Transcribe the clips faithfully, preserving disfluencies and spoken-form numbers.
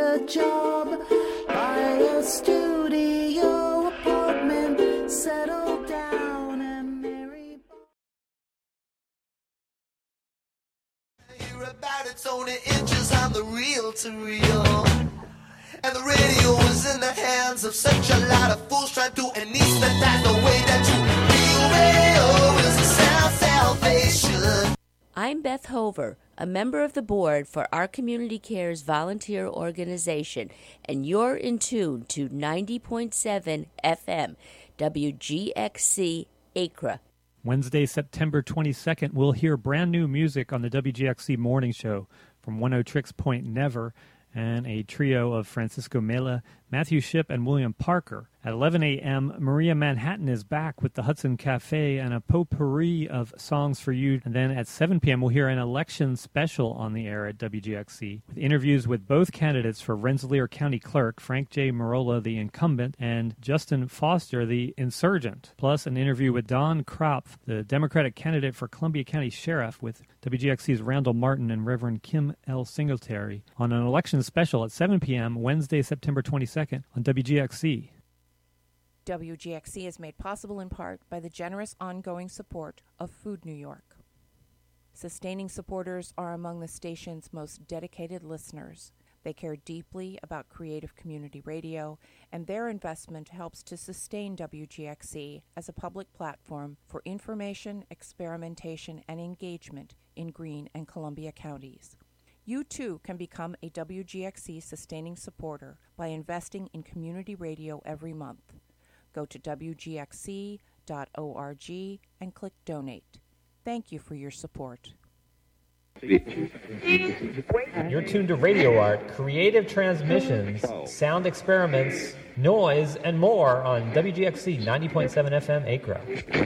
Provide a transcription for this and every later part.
a job, buy a studio apartment, settle down and marry. Hear about it's only inches, I'm the real to real. And the radio was in the hands of such a lot of fools trying to anesthetize the way that you feel. Radio is a sound salvation. I'm Beth Hover, a member of the board for Our Community Cares volunteer organization, and you're in tune to ninety point seven F M, W G X C Acra. Wednesday, September twenty-second, we'll hear brand new music on the W G X C Morning Show from one oh Tricks Point Never and a trio of Francisco Mela, Matthew Shipp, and William Parker. At eleven a.m., Maria Manhattan is back with the Hudson Cafe and a potpourri of songs for you. And then at seven p.m., we'll hear an election special on the air at W G X C with interviews with both candidates for Rensselaer County Clerk, Frank J. Marola, the incumbent, and Justin Foster, the insurgent, plus an interview with Don Kropf, the Democratic candidate for Columbia County Sheriff, with W G X C's Randall Martin and Reverend Kim L. Singletary on an election special at seven p.m. Wednesday, September twenty-second on W G X C. W G X C is made possible in part by the generous ongoing support of Food New York. Sustaining supporters are among the station's most dedicated listeners. They care deeply about creative community radio, and their investment helps to sustain W G X C as a public platform for information, experimentation, and engagement in Greene and Columbia counties. You too can become a W G X C sustaining supporter by investing in community radio every month. Go to W G X C dot org and click Donate. Thank you for your support. You're tuned to Radio Art, creative transmissions, sound experiments, noise, and more on W G X C ninety point seven F M Acra.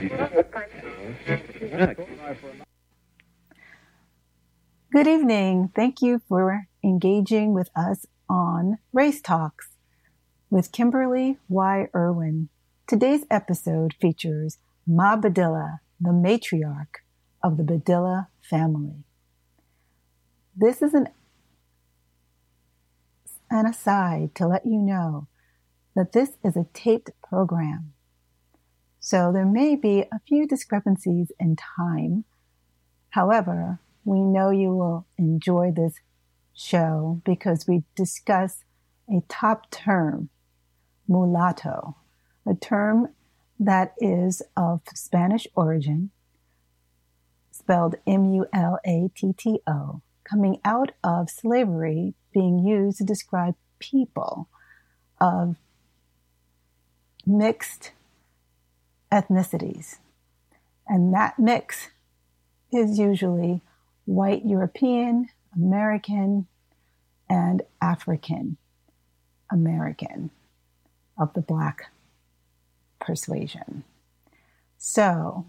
Good evening. Thank you for engaging with us on Race Talks with Kimberly Y. Irwin. Today's episode features Ma Badilla, the matriarch of the Badilla family. This is an, an aside to let you know that this is a taped program. So there may be a few discrepancies in time. However, we know you will enjoy this show because we discuss a top term, mulatto, a term that is of Spanish origin, spelled M U L A T T O, coming out of slavery, being used to describe people of mixed ethnicities. And that mix is usually white European, American, and African American of the Black persuasion. So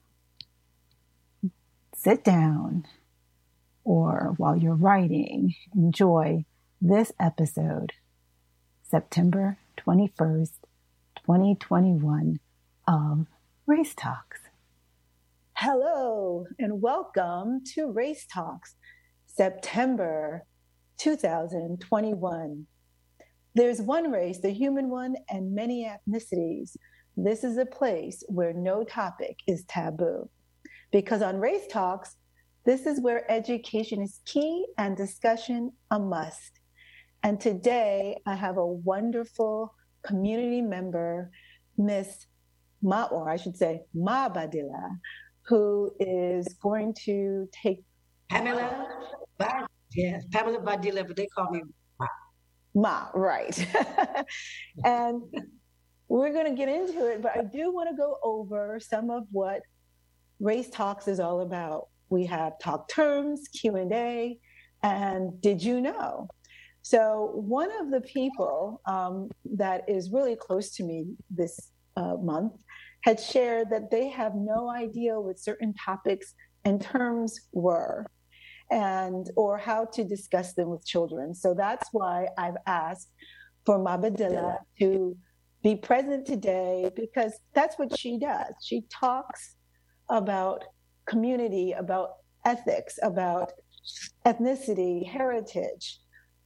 sit down, or while you're writing, enjoy this episode, September twenty-first, twenty twenty-one of Race Talks. Hello, and welcome to Race Talks, September two thousand twenty-one. There's one race, the human one, and many ethnicities. This is a place where no topic is taboo. Because on Race Talks, this is where education is key and discussion a must. And today I have a wonderful community member, Miss Ma, or I should say Ma Badilla, who is going to take Pamela, yes, Pamela Badilla, but they call me Ma. Ma, right. And we're going to get into it, but I do want to go over some of what Race Talks is all about. We have talk terms, Q and A, and did you know? So one of the people um, that is really close to me this uh, month had shared that they have no idea what certain topics and terms were, and or how to discuss them with children. So that's why I've asked for Ma Badilla to be present today, because that's what she does. She talks about community, about ethics, about ethnicity, heritage,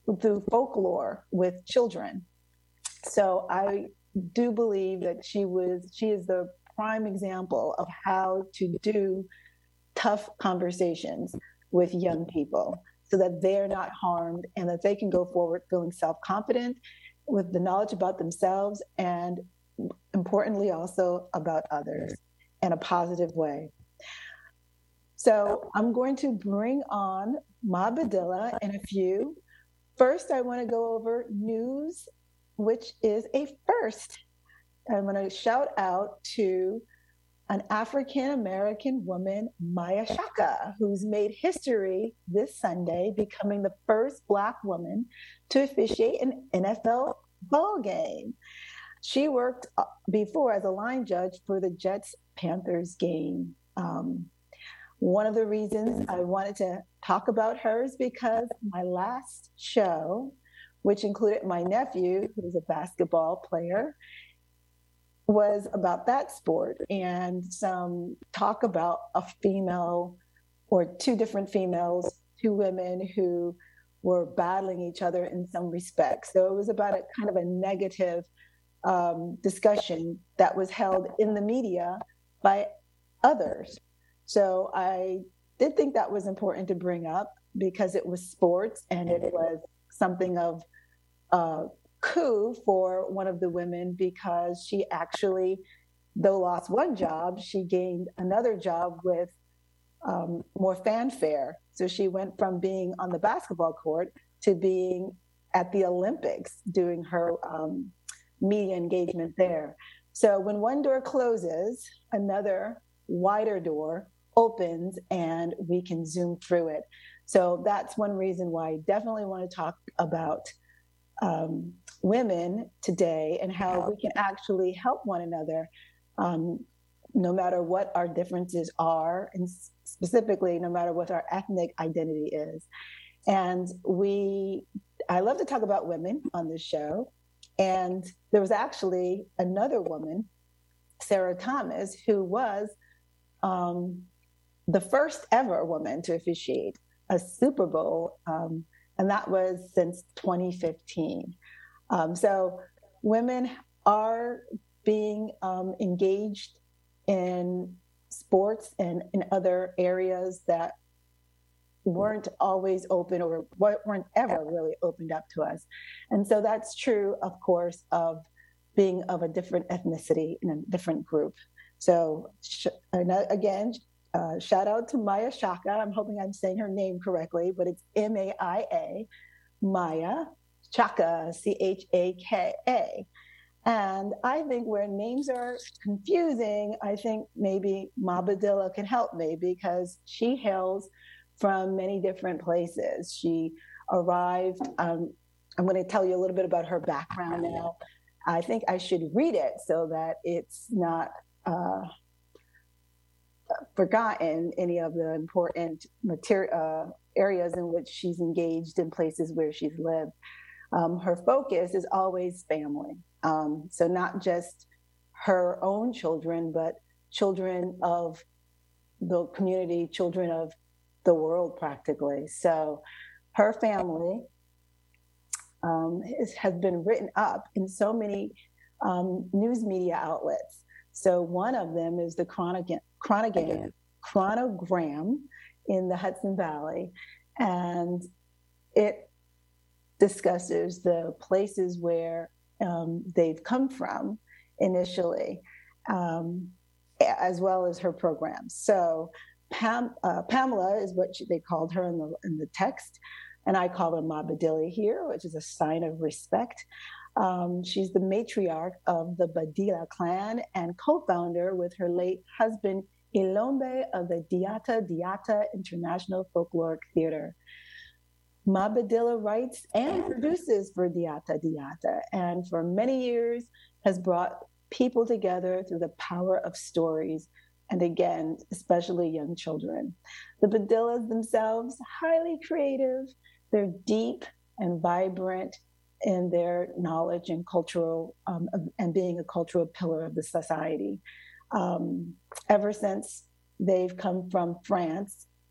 through folklore with children. So I do believe that she was she is the prime example of how to do tough conversations with young people so that they're not harmed and that they can go forward feeling self-confident with the knowledge about themselves and importantly also about others in a positive way. So I'm going to bring on Ma Badilla in a few. First, I want to go over news, which is a first. I'm going to shout out to an African-American woman, Maya Shaka, who's made history this Sunday, becoming the first Black woman to officiate an N F L ball game. She worked before as a line judge for the Jets-Panthers game. Um, one of the reasons I wanted to talk about her is because my last show, which included my nephew, who's a basketball player, was about that sport and some talk about a female or two different females, two women who were battling each other in some respects. So it was about a kind of a negative um, discussion that was held in the media by others. So I did think that was important to bring up because it was sports and it was something of uh, coup for one of the women because she actually, though lost one job, she gained another job with um, more fanfare. So she went from being on the basketball court to being at the Olympics doing her um, media engagement there. So when one door closes, another wider door opens and we can zoom through it. So that's one reason why I definitely want to talk about Um, women today and how we can actually help one another, um, no matter what our differences are, and specifically, no matter what our ethnic identity is. And we, I love to talk about women on this show. And there was actually another woman, Sarah Thomas, who was um, the first ever woman to officiate a Super Bowl. Um, And that was since twenty fifteen. Um, so women are being um, engaged in sports and in other areas that weren't always open or weren't ever really opened up to us. And so that's true, of course, of being of a different ethnicity in a different group. So sh- again, Uh, shout out to Maya Shaka. I'm hoping I'm saying her name correctly, but it's M A I A, Maya Shaka, C H A K A. And I think where names are confusing, I think maybe Ma Badilla can help me because she hails from many different places. She arrived, um, I'm going to tell you a little bit about her background now. I think I should read it so that it's not uh, forgotten any of the important material uh, areas in which she's engaged in places where she's lived. Um, her focus is always family. Um, so not just her own children, but children of the community, children of the world practically. So her family um, is, has been written up in so many um, news media outlets. So one of them is the Chronogram, Chronogram, Chronogram in the Hudson Valley. And it discusses the places where um, they've come from initially, um, as well as her programs. So Pam, uh, Pamela is what she, they called her in the, in the text. And I call her Ma Badilla here, which is a sign of respect. Um, she's the matriarch of the Badilla clan and co-founder with her late husband, Ilombe, of the Diata Diata International Folkloric Theater. Ma Badilla writes and produces for Diata Diata, and for many years has brought people together through the power of stories, and again, especially young children. The Badillas themselves, highly creative, they're deep and vibrant in their knowledge and cultural, um, and being a cultural pillar of the society. Um, ever since they've come from France,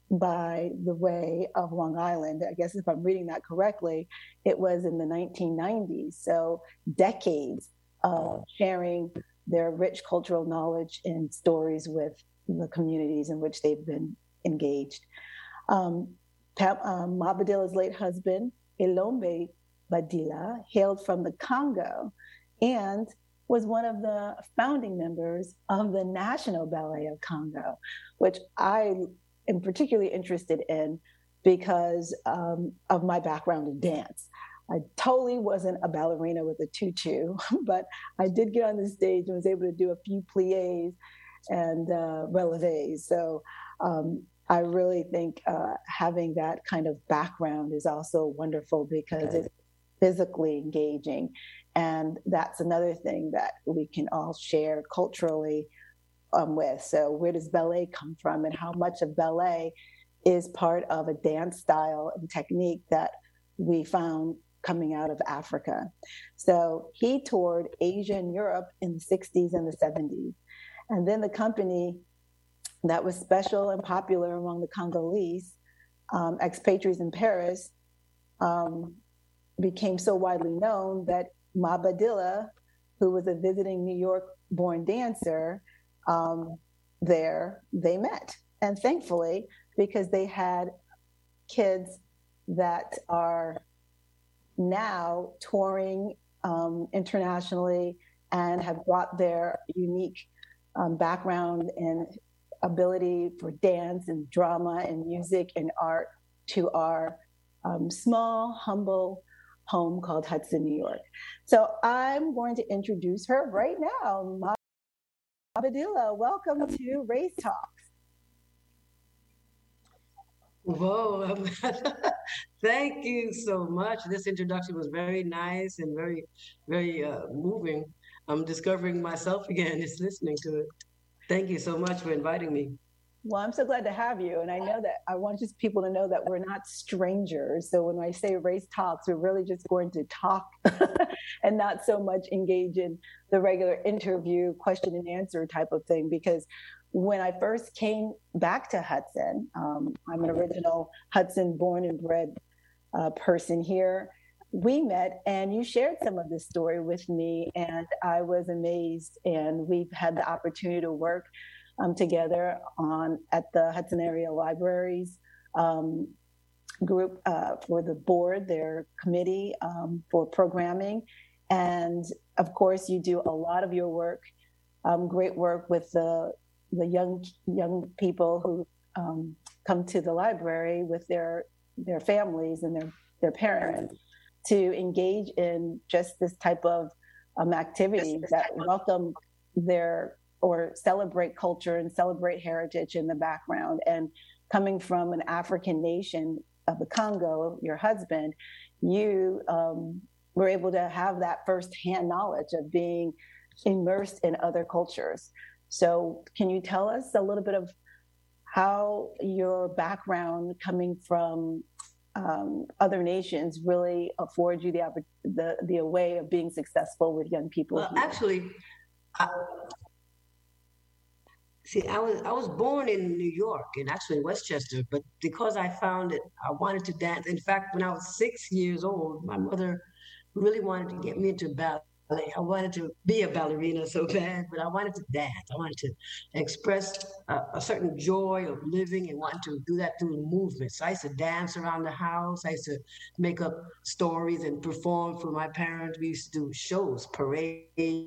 by the way of Long Island. I guess if I'm reading that correctly, it was in the nineteen nineties. So decades of sharing their rich cultural knowledge and stories with the communities in which they've been engaged. Um, um, Mabadila's late husband, Elombe Badila, hailed from the Congo and was one of the founding members of the National Ballet of Congo, which I am particularly interested in because um, of my background in dance. I totally wasn't a ballerina with a tutu, but I did get on the stage and was able to do a few pliés and uh, relevés. So um, I really think uh, having that kind of background is also wonderful because it's physically engaging. And that's another thing that we can all share culturally um, with. So where does ballet come from, and how much of ballet is part of a dance style and technique that we found coming out of Africa? So he toured Asia and Europe in the sixties and the seventies. And then the company that was special and popular among the Congolese um, expatriates in Paris um, became so widely known that Mabadila, who was a visiting New York-born dancer, um, there they met. And thankfully, because they had kids that are now touring um, internationally and have brought their unique um, background and ability for dance and drama and music and art to our um, small, humble home called Hudson, New York. So I'm going to introduce her right now. Mabadila, welcome to Race Talks. Whoa, thank you so much. This introduction was very nice and very, very uh, moving. I'm discovering myself again just listening to it. Thank you so much for inviting me. Well, I'm so glad to have you. And I know that I want just people to know that we're not strangers. So when I say Race Talks, we're really just going to talk and not so much engage in the regular interview, question and answer type of thing. Because when I first came back to Hudson, um, I'm an original Hudson born and bred uh, person here. We met and you shared some of this story with me, and I was amazed. And we've had the opportunity to work um, together on at the Hudson Area Libraries um, group uh, for the board, their committee um, for programming. And of course, you do a lot of your work, um, great work with the the young young people who um, come to the library with their their families and their their parents to engage in just this type of um, activities that welcome their or celebrate culture and celebrate heritage in the background. And coming from an African nation of the Congo, your husband, you um, were able to have that firsthand knowledge of being immersed in other cultures. So can you tell us a little bit of how your background coming from um, other nations really affords you the, the the way of being successful with young people? Well, here? actually, I, see, I was I was born in New York and actually in Westchester, but because I found it, I wanted to dance. In fact, when I was six years old, my mother really wanted to get me into ballet. I wanted to be a ballerina so bad, but I wanted to dance. I wanted to express a, a certain joy of living and wanting to do that through movement. So I used to dance around the house. I used to make up stories and perform for my parents. We used to do shows, parades,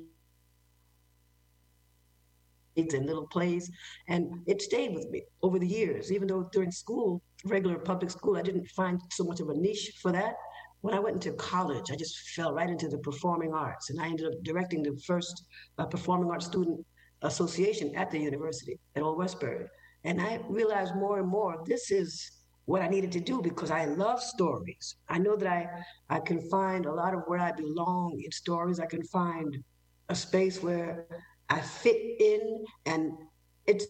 and little plays. And it stayed with me over the years, even though during school, regular public school, I didn't find so much of a niche for that. When I went into college, I just fell right into the performing arts, and I ended up directing the first uh, performing arts student association at the university at Old Westbury. And I realized more and more, this is what I needed to do because I love stories. I know that I, I can find a lot of where I belong in stories. I can find a space where I fit in, and it's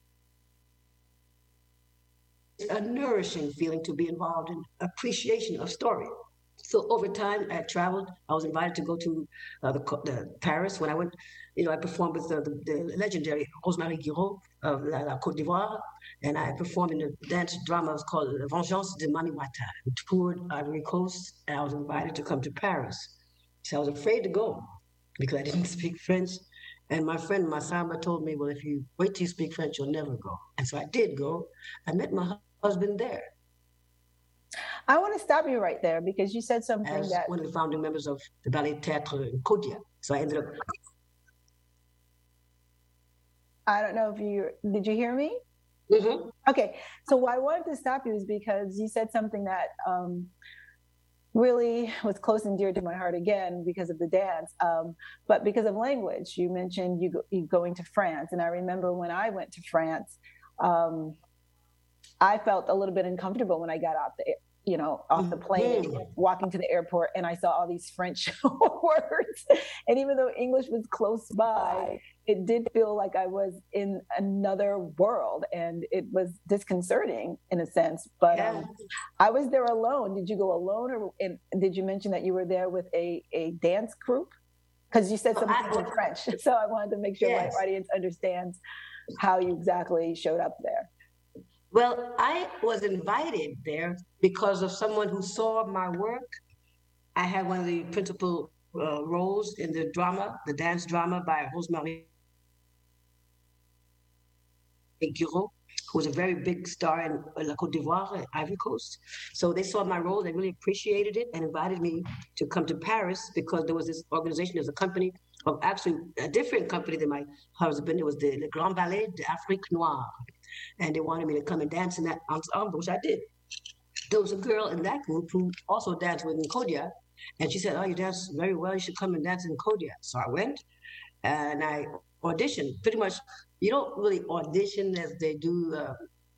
a nourishing feeling to be involved in appreciation of story. So over time, I traveled. I was invited to go to uh, the, the Paris. When I went, you know, I performed with the, the, the legendary Rose-Marie Guiraud of La, La Côte d'Ivoire. and I performed in a dance drama. It was called La Vengeance de Mami Wata. We toured Ivory Coast, and I was invited to come to Paris. So I was afraid to go because I didn't speak French. And my friend Masamba told me, well, if you wait till you speak French, you'll never go. And so I did go. I met my husband there. I want to stop you right there because you said something as that... one of the founding members of the Ballet Théâtre in Kodia. So I ended up... I don't know if you... Did you hear me? Mm-hmm. Okay. So why I wanted to stop you is because you said something that um, really was close and dear to my heart again because of the dance, um, but because of language. You mentioned you, go, you going to France. And I remember when I went to France, um, I felt a little bit uncomfortable when I got out the, you know, off the plane, mm-hmm. walking to the airport, and I saw all these French words. And even though English was close by, it did feel like I was in another world, and it was disconcerting in a sense. But yeah. um, I was there alone. Did you go alone, or and did you mention that you were there with a, a dance group? Because you said something oh, in French, so I wanted to make sure yes. my audience understands how you exactly showed up there. Well, I was invited there because of someone who saw my work. I had one of the principal uh, roles in the drama, the dance drama by Rosemarie Guiraud, who was a very big star in La Côte d'Ivoire, Ivory Coast. So they saw my role, they really appreciated it, and invited me to come to Paris because there was this organization, there was a company of actually a different company than my husband. It was the Le Grand Ballet d'Afrique Noire. And they wanted me to come and dance in that ensemble, which I did. There was a girl in that group who also danced with Kodia, and she said, oh, you dance very well, you should come and dance in Kodia. So I went, and I auditioned. Pretty much, you don't really audition as they do uh,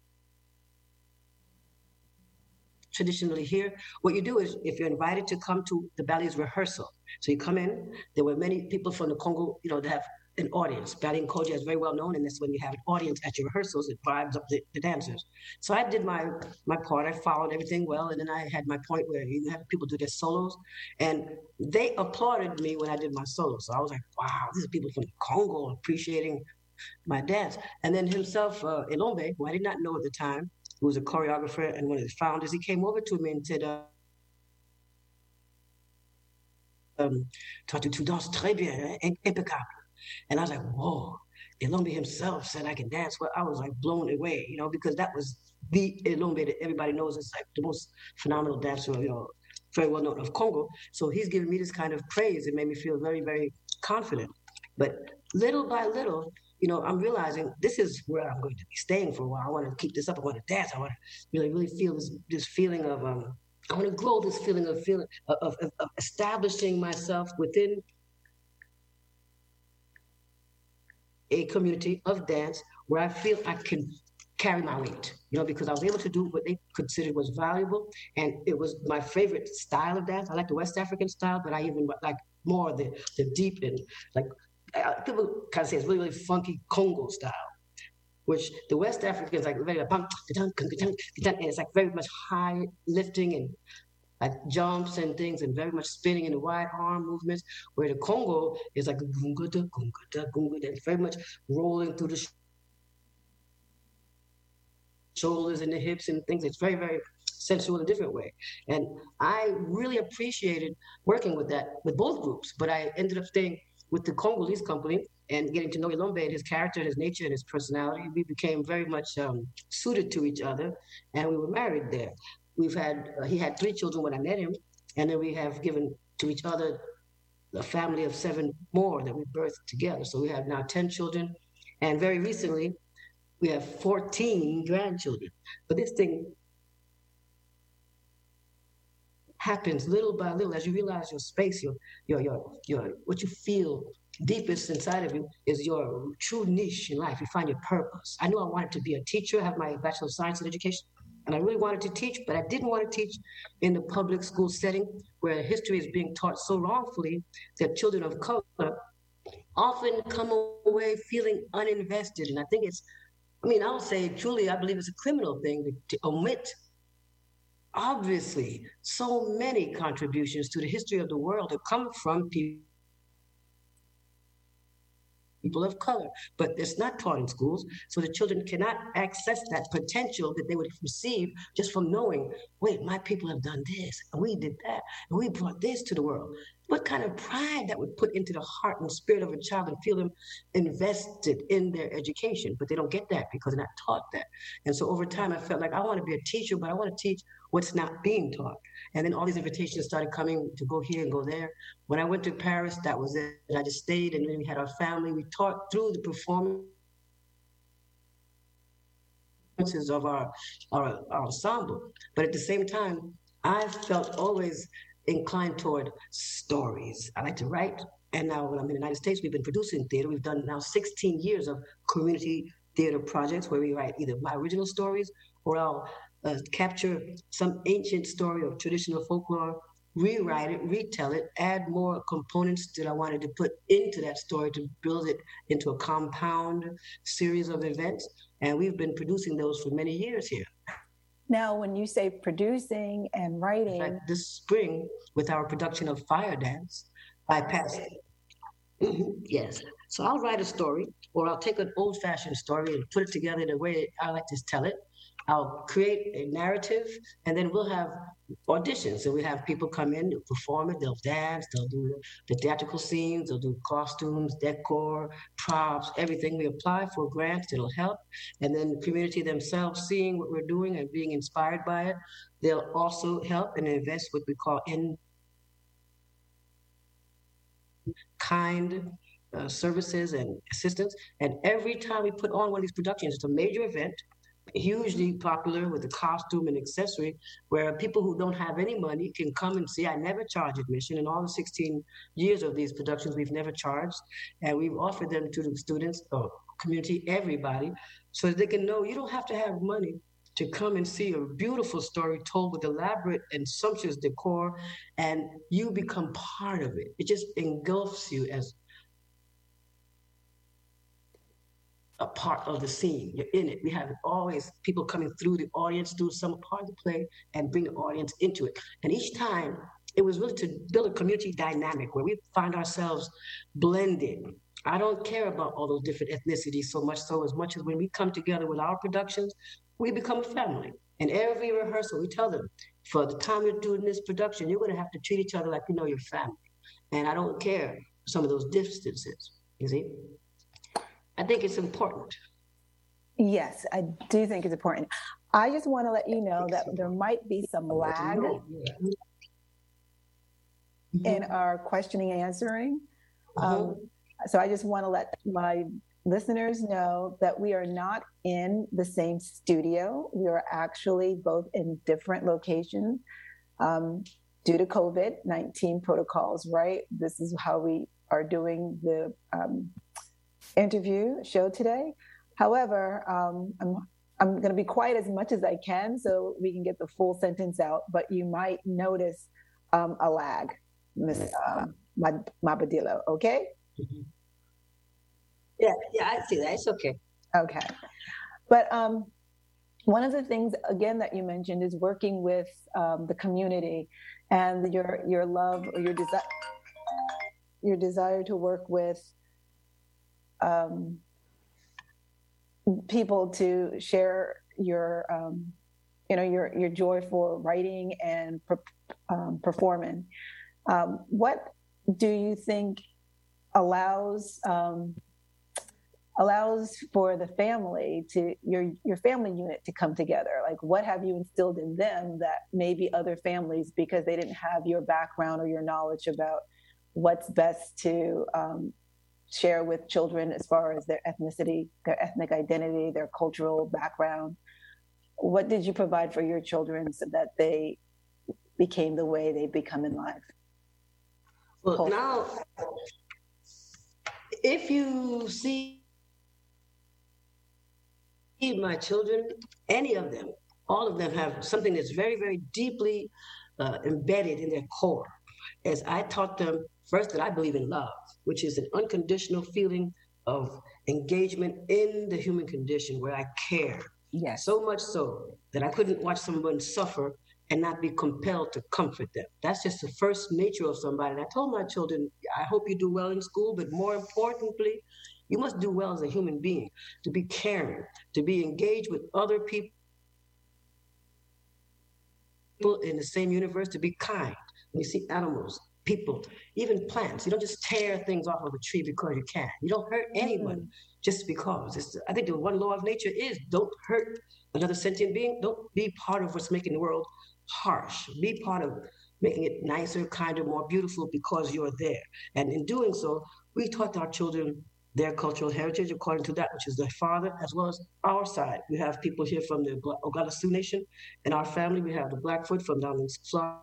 traditionally here. What you do is, if you're invited to come to the ballet's rehearsal, so you come in, there were many people from the Congo, you know, they have an audience. Ballet in Kodia is very well known, and that's when you have an audience at your rehearsals, it vibes up the, the dancers. So I did my my part, I followed everything well, and then I had my point where you have people do their solos, and they applauded me when I did my solos. So I was like, wow, these are people from Congo appreciating my dance. And then himself, uh, Elombe, who I did not know at the time, who was a choreographer and one of the founders, he came over to me and said, uh, um, tu danses très bien, impeccable. And I was like, whoa, Elombe himself said I can dance. Well, I was like blown away, you know, because that was the Elombe that everybody knows is like the most phenomenal dancer, you know, very well known of Congo. So he's giving me this kind of praise. It made me feel very, very confident. But little by little, you know, I'm realizing this is where I'm going to be staying for a while. I want to keep this up. I want to dance. I want to really, really feel this, this feeling of, um, I want to grow this feeling of feeling of, of, of establishing myself within a community of dance where I feel I can carry my weight, you know, because I was able to do what they considered was valuable. And it was my favorite style of dance. I like the West African style, but I even like more the, the deep and like, uh, people kind of say it's really, really funky Congo style, which the West Africans like very, and it's like very much high lifting and like jumps and things, and very much spinning in the wide arm movements, where the Congo is like gunga da gunga da gunga da, very much rolling through the sh- shoulders and the hips and things. It's very, very sensual in a different way. And I really appreciated working with that, with both groups, but I ended up staying with the Congolese company and getting to know Elombe and his character and his nature and his personality. We became very much um, suited to each other, and we were married there. We've had, uh, he had three children when I met him, and then we have given to each other a family of seven more that we birthed together. So we have now ten children, and very recently, we have fourteen grandchildren. But this thing happens little by little as you realize your space, your, your, your, your, what you feel deepest inside of you is your true niche in life. You find your purpose. I knew I wanted to be a teacher, have my Bachelor of Science in Education. And I really wanted to teach, but I didn't want to teach in the public school setting where history is being taught so wrongfully that children of color often come away feeling uninvested. And I think it's, I mean, I'll say truly, I believe it's a criminal thing to, to omit, obviously, so many contributions to the history of the world that come from people people of color, but it's not taught in schools. So the children cannot access that potential that they would receive just from knowing, wait, my people have done this, and we did that, and we brought this to the world. What kind of pride that would put into the heart and spirit of a child and feel them invested in their education. But they don't get that because they're not taught that. And so over time, I felt like I want to be a teacher, but I want to teach what's not being taught. And then all these invitations started coming to go here and go there. When I went to Paris, that was it. I just stayed, and then we had our family. We taught through the performances of our, our, our ensemble. But at the same time, I felt always inclined toward stories. I like to write. And now when I'm in the United States, we've been producing theater. We've done now sixteen years of community theater projects where we write either my original stories or I'll uh, capture some ancient story of traditional folklore, rewrite it, retell it, add more components that I wanted to put into that story to build it into a compound series of events. And we've been producing those for many years here. Now, when you say producing and writing... In fact, this spring, with our production of Fire Dance, by Pastor. Yes. So I'll write a story, or I'll take an old-fashioned story and put it together in a way I like to tell it. I'll create a narrative, and then we'll have auditions. So we have people come in, they'll perform it, they'll dance, they'll do the theatrical scenes, they'll do costumes, decor, props, everything. We apply for grants, it'll help. And then the community themselves seeing what we're doing and being inspired by it, they'll also help and invest what we call in kind uh, services and assistance. And every time we put on one of these productions, it's a major event, hugely popular with the costume and accessory, where people who don't have any money can come and see. I never charge admission. In all the sixteen years of these productions, we've never charged. And we've offered them to the students, or community, everybody, so that they can know you don't have to have money to come and see a beautiful story told with elaborate and sumptuous decor, and you become part of it. It just engulfs you as a part of the scene. You're in it. We have always people coming through the audience, through some part of the play, and bring the audience into it. And each time, it was really to build a community dynamic where we find ourselves blending. I don't care about all those different ethnicities so much so as much as when we come together with our productions, we become a family. And every rehearsal, we tell them, for the time you're doing this production, you're going to have to treat each other like you know your family. And I don't care some of those distances, you see? I think it's important. Yes, I do think it's important. I just want to let you know that there might be some lag in our questioning and answering. Mm-hmm. Um, so I just want to let my listeners know that we are not in the same studio. We are actually both in different locations um, due to COVID nineteen protocols, right? This is how we are doing the um, interview show today. However, um, I'm I'm going to be quiet as much as I can so we can get the full sentence out, but you might notice um, a lag, Miz Uh, Mabadillo, okay? Mm-hmm. Yeah, yeah, I see that. It's okay. Okay. But um, one of the things, again, that you mentioned is working with um, the community and your your love or your desire your desire to work with um, people to share your um, you know your your joy for writing and per, um, performing. Um, what do you think allows um, allows for the family to your your family unit to come together? Like, what have you instilled in them that maybe other families, because they didn't have your background or your knowledge about what's best to um, share with children as far as their ethnicity, their ethnic identity, their cultural background? What did you provide for your children so that they became the way they become in life? Well, Culture. now, if you see my children, any of them, all of them have something that's very, very deeply uh, embedded in their core. As I taught them, first, that I believe in love, which is an unconditional feeling of engagement in the human condition where I care. Yes. So much so that I couldn't watch someone suffer and not be compelled to comfort them. That's just the first nature of somebody. And I told my children, I hope you do well in school, but more importantly, You must do well as a human being, to be caring, to be engaged with other people in the same universe, to be kind. When you see animals, people, even plants, you don't just tear things off of a tree because you can. You don't hurt anyone mm. just because. It's, I think the one law of nature is don't hurt another sentient being. Don't be part of what's making the world harsh. Be part of making it nicer, kinder, more beautiful because you're there. And in doing so, we taught our children their cultural heritage according to that, which is their father, as well as our side. We have people here from the Oglala Sioux Nation. In our family, we have the Blackfoot from down in Florida.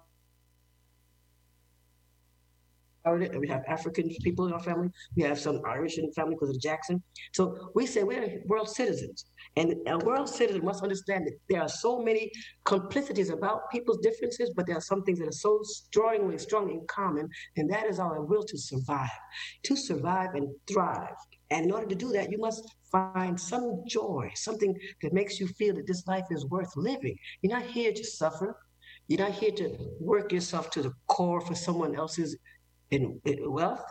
And we have African people in our family. We have some Irish in the family because of Jackson. So we say we're world citizens. And a world citizen must understand that there are so many complicities about people's differences, but there are some things that are so strongly, strongly in common, and that is our will to survive, to survive and thrive. And in order to do that, you must find some joy, something that makes you feel that this life is worth living. You're not here to suffer. You're not here to work yourself to the core for someone else's in, in wealth.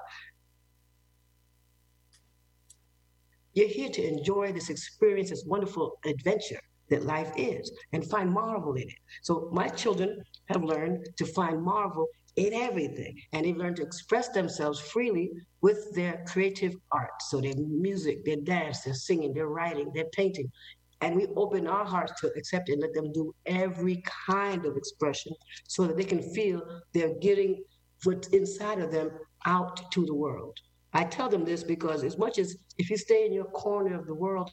You're here to enjoy this experience, this wonderful adventure that life is, and find marvel in it. So my children have learned to find marvel in everything, and they've learned to express themselves freely with their creative art. So their music, their dance, their singing, their writing, their painting. And we open our hearts to accept and let them do every kind of expression so that they can feel they're getting what's inside of them out to the world. I tell them this because as much as if you stay in your corner of the world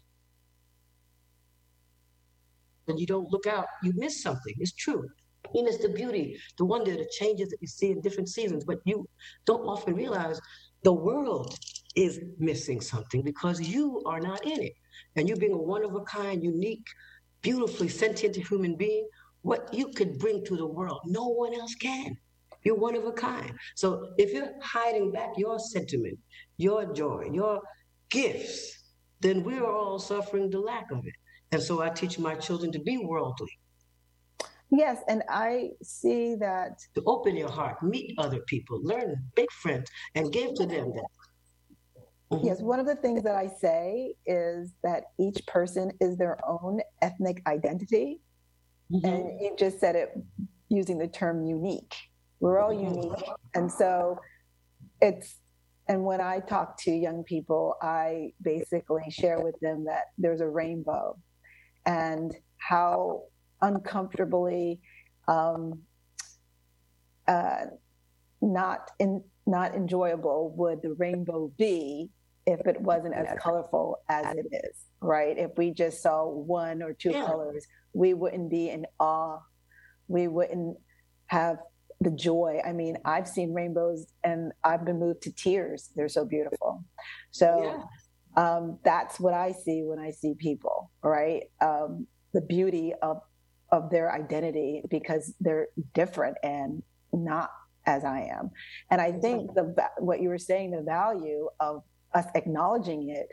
and you don't look out, you miss something. It's true. You miss the beauty, the wonder, the changes that you see in different seasons, but you don't often realize the world is missing something because you are not in it. And you being a one-of-a-kind, unique, beautifully sentient human being, what you could bring to the world, no one else can. You're one of a kind. So if you're hiding back your sentiment, your joy, your gifts, then we're all suffering the lack of it. And so I teach my children to be worldly. Yes, and I see that. To open your heart, meet other people, learn, make friends, and give to them that. Mm-hmm. Yes, one of the things that I say is that each person is their own ethnic identity. Mm-hmm. And you just said it using the term unique. We're all unique. And so it's, and when I talk to young people, I basically share with them that there's a rainbow and how uncomfortably um, uh, not in, not enjoyable would the rainbow be if it wasn't as colorful as it is, right? If we just saw one or two yeah. colors, we wouldn't be in awe. We wouldn't have the joy. I mean, I've seen rainbows and I've been moved to tears. They're so beautiful. So yeah. um, that's what I see when I see people, right? Um, the beauty of of their identity because they're different and not as I am. And I think the what you were saying, the value of us acknowledging it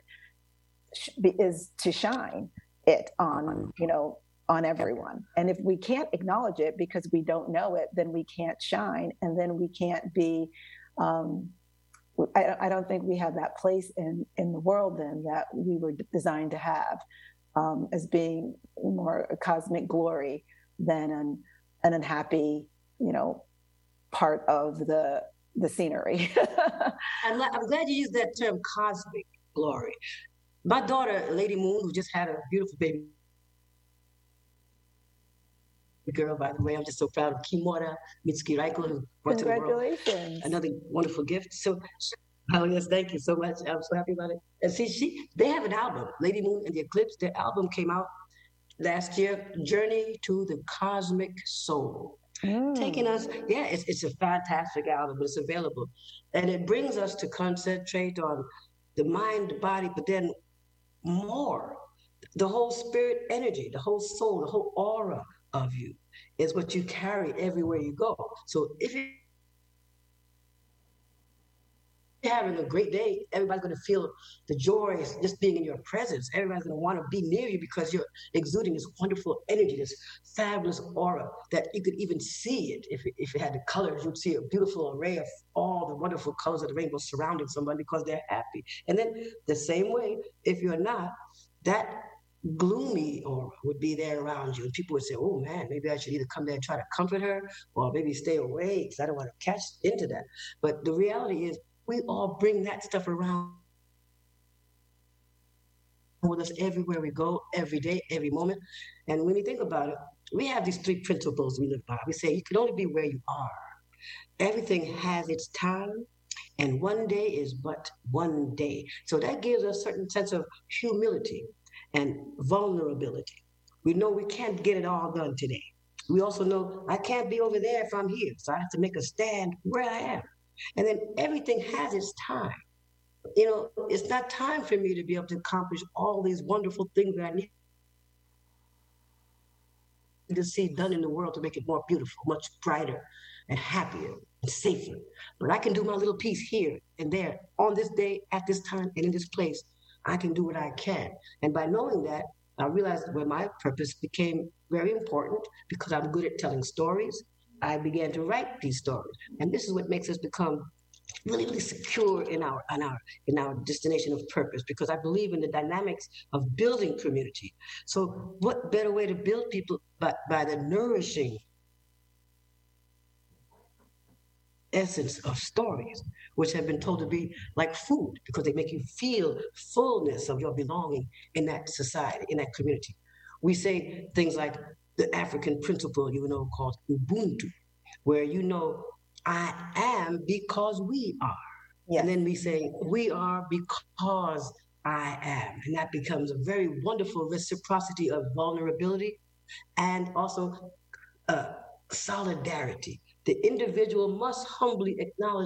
is to shine it on, you know, on everyone. And if we can't acknowledge it because we don't know it, then we can't shine. And then we can't be, um, I, I don't think we have that place in, in the world then that we were designed to have um, as being more a cosmic glory than an, an unhappy, you know, part of the, the scenery. I'm, I'm glad you used that term cosmic glory. My daughter, Lady Moon, who just had a beautiful baby girl, by the way. I'm just so proud of Kimora Mitsuki Raiko, who brought to the world another wonderful gift. So, oh yes, thank you so much. I'm so happy about it. And see, she they have an album, Lady Moon and the Eclipse. Their album came out last year, Journey to the Cosmic Soul. Mm. Taking us, yeah, it's it's a fantastic album, but it's available. And it brings us to concentrate on the mind, the body, but then more, the whole spirit energy, the whole soul, the whole aura of you is what you carry everywhere you go. So if you having a great day, everybody's going to feel the joy just being in your presence. Everybody's going to want to be near you because you're exuding this wonderful energy, this fabulous aura that you could even see it. If it, if it had the colors, you'd see a beautiful array of all the wonderful colors of the rainbow surrounding someone because they're happy. And then the same way, if you're not, that gloomy aura would be there around you. And people would say, oh man, maybe I should either come there and try to comfort her or maybe stay away because I don't want to catch into that. But the reality is we all bring that stuff around with us everywhere we go, every day, every moment. And when you think about it, we have these three principles we live by. We say you can only be where you are. Everything has its time, and one day is but one day. So that gives us a certain sense of humility and vulnerability. We know we can't get it all done today. We also know I can't be over there if I'm here, so I have to make a stand where I am. And then everything has its time. You know, it's not time for me to be able to accomplish all these wonderful things that I need to see done in the world to make it more beautiful, much brighter and happier and safer. But I can do my little piece here and there on this day, at this time, and in this place. I can do what I can. And by knowing that, I realized where my purpose became very important because I'm good at telling stories. I began to write these stories. And this is what makes us become really, really secure in our, in our, in our destination of purpose, because I believe in the dynamics of building community. So what better way to build people but by the nourishing essence of stories, which have been told to be like food because they make you feel fullness of your belonging in that society, in that community. We say things like the African principle, you know, called Ubuntu, where you know, I am because we are. Yes. And then we say, we are because I am. And that becomes a very wonderful reciprocity of vulnerability and also uh, solidarity. The individual must humbly acknowledge,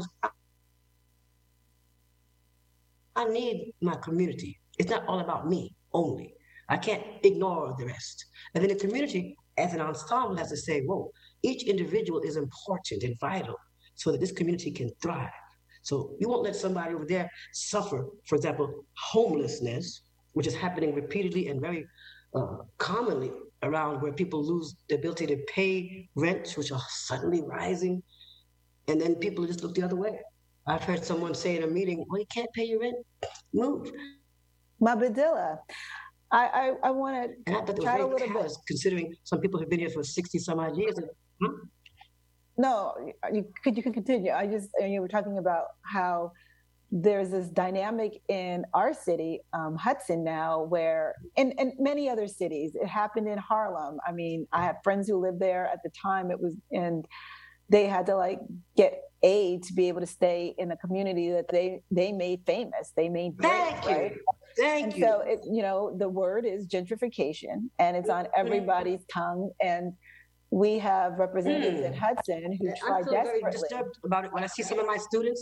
I need my community. It's not all about me only. I can't ignore the rest. And then the community, as an ensemble, has to say, whoa, each individual is important and vital so that this community can thrive. So you won't let somebody over there suffer, for example, homelessness, which is happening repeatedly and very uh, commonly around where people lose the ability to pay rents, which are suddenly rising, and then people just look the other way. I've heard someone say in a meeting, well, you can't pay your rent, move. Mabadilla, I, I, I want to chat a little bit. Considering some people have been here for sixty some odd years. And, hmm? No, you could you can continue. I just, you were talking about how there's this dynamic in our city, um, Hudson now, where, and, and many other cities, it happened in Harlem. I mean, I had friends who lived there at the time it was, and they had to like get aid to be able to stay in a community that they, they made famous. They made great, Thank you. Right? Thank and you. So, it, you know, the word is gentrification and it's on everybody's tongue. And we have representatives mm. in Hudson who try I feel desperately. very disturbed about it when I see some of my students.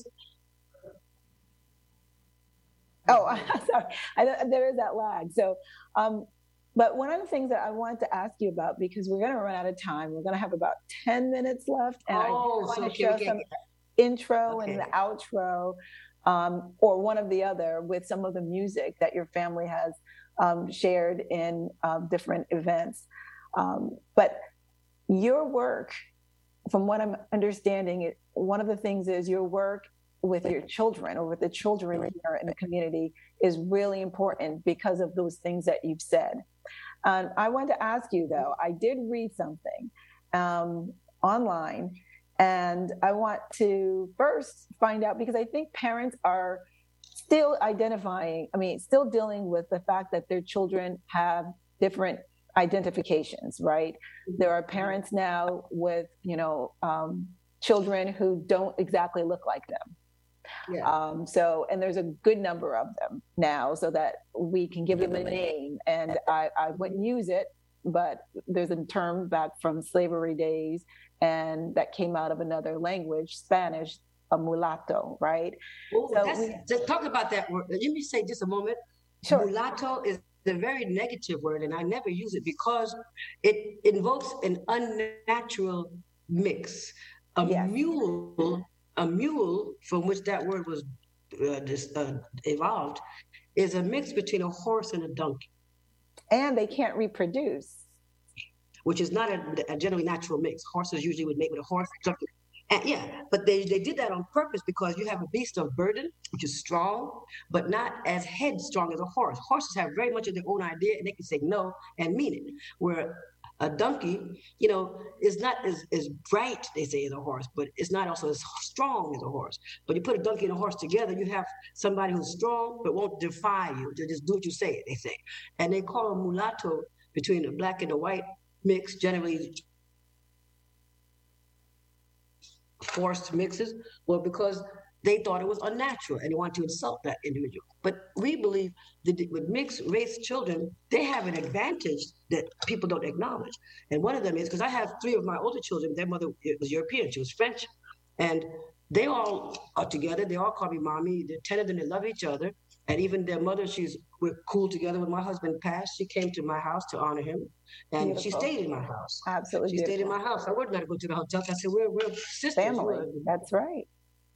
Oh, sorry. I, there is that lag. So, um, but one of the things that I wanted to ask you about, because we're going to run out of time, we're going to have about ten minutes left, and oh, I want so to show some intro okay. and the outro, um, or one of the other, with some of the music that your family has um, shared in um, different events. Um, but your work, from what I'm understanding, it, one of the things is your work with your children or with the children here in the community is really important because of those things that you've said. And I wanted to ask you though, I did read something um, online, and I want to first find out, because I think parents are still identifying, I mean, still dealing with the fact that their children have different identifications, right? There are parents now with, you know, um, children who don't exactly look like them. Yeah. Um, so, and there's a good number of them now, so that we can give them a name. And I, I wouldn't use it, but there's a term back from slavery days, and that came out of another language, Spanish, a mulatto, right? Ooh, so that's, we, just talk about that word. Let me say just a moment. Sure. Mulatto is a very negative word, and I never use it because it invokes an unnatural mix. A yes. mule. A mule, from which that word was uh, this, uh, evolved is a mix between a horse and a donkey. And they can't reproduce. Which is not a, a generally natural mix. Horses usually would mate with a horse, donkey. And yeah, but they, they did that on purpose because you have a beast of burden, which is strong, but not as headstrong as a horse. Horses have very much of their own idea, and they can say no and mean it. Where a donkey, you know, is not as, as bright, they say, as a horse, but it's not also as strong as a horse. But you put a donkey and a horse together, you have somebody who's strong, but won't defy you. To just do what you say, they say. And they call a mulatto between the black and the white mix, generally forced mixes, well, because they thought it was unnatural and they wanted to insult that individual. But we believe that with mixed race children, they have an advantage that people don't acknowledge. And one of them is, because I have three of my older children, their mother was European, she was French. And they all are together, they all call me mommy, the ten of them, they love each other. And even their mother, she's, we're cool together. When my husband passed, she came to my house to honor him. And beautiful. She stayed in my house. Absolutely She beautiful. stayed in my house. I wouldn't let her go to the hotel. I said, we're, we're sisters. Family, we're, that's right.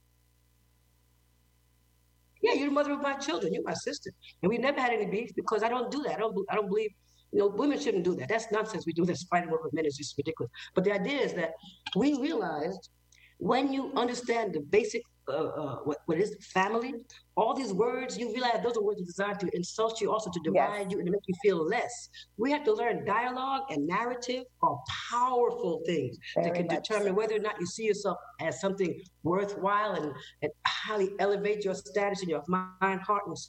Yeah, you're the mother of my children. You're my sister. And we never had any beef because I don't do that. I don't, I don't believe, you know, women shouldn't do that. That's nonsense. We do this fighting over men is just ridiculous. But the idea is that we realized when you understand the basic, uh, uh, what, what is family, all these words, you realize those are words designed to insult you, also to divide yes. you and to make you feel less. We have to learn dialogue and narrative are powerful things Very that can determine so. whether or not you see yourself as something worthwhile and, and highly elevate your status in your mind, heart, and